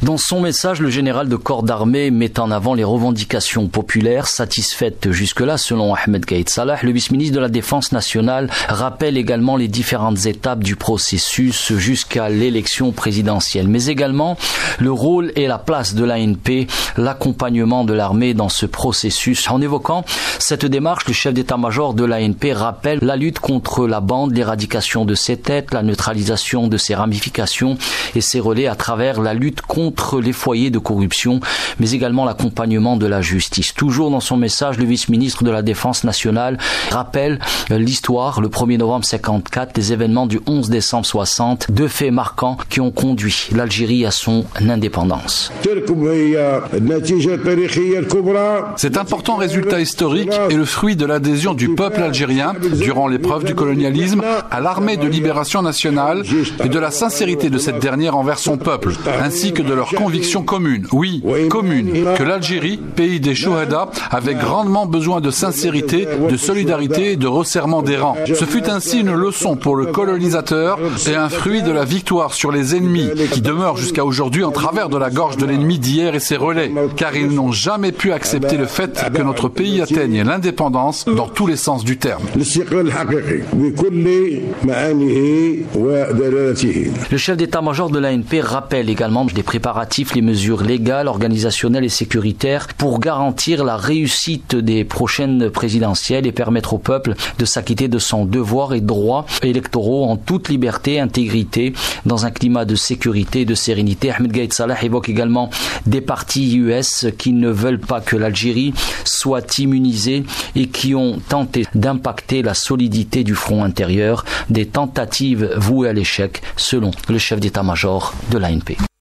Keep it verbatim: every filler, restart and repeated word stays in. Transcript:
Dans son message, le général de corps d'armée met en avant les revendications populaires satisfaites jusque-là selon Ahmed Gaïd Salah. Le vice-ministre de la Défense nationale rappelle également les différentes étapes du processus jusqu'à l'élection présidentielle, mais également le rôle et la place de l'A N P, l'accompagnement de l'armée dans ce processus. En évoquant cette démarche, le chef d'état-major de l'A N P rappelle la lutte contre la bande, l'éradication de ses têtes, la neutralisation de ses ramifications et ses relais à travers la lutte contre contre les foyers de corruption, mais également l'accompagnement de la justice. Toujours dans son message, le vice-ministre de la Défense nationale rappelle l'histoire, le premier novembre cinquante-quatre, les événements du onze décembre soixante, deux faits marquants qui ont conduit l'Algérie à son indépendance. Cet important résultat historique est le fruit de l'adhésion du peuple algérien, durant l'épreuve du colonialisme, à l'armée de libération nationale et de la sincérité de cette dernière envers son peuple, ainsi que de leur conviction commune, oui, commune, que l'Algérie, pays des Chouhada, avait grandement besoin de sincérité, de solidarité et de resserrement des rangs. Ce fut ainsi une leçon pour le colonisateur et un fruit de la victoire sur les ennemis qui demeurent jusqu'à aujourd'hui en travers de la gorge de l'ennemi d'hier et ses relais, car ils n'ont jamais pu accepter le fait que notre pays atteigne l'indépendance dans tous les sens du terme. Le chef d'état-major de l'A N P rappelle également des préparatifs, les mesures légales, organisationnelles et sécuritaires pour garantir la réussite des prochaines présidentielles et permettre au peuple de s'acquitter de son devoir et droits électoraux en toute liberté et intégrité dans un climat de sécurité et de sérénité. Ahmed Gaïd Salah évoque également des partis U S qui ne veulent pas que l'Algérie soit immunisée et qui ont tenté d'impacter la solidité du front intérieur, des tentatives vouées à l'échec selon le chef d'état-major de l'A N P.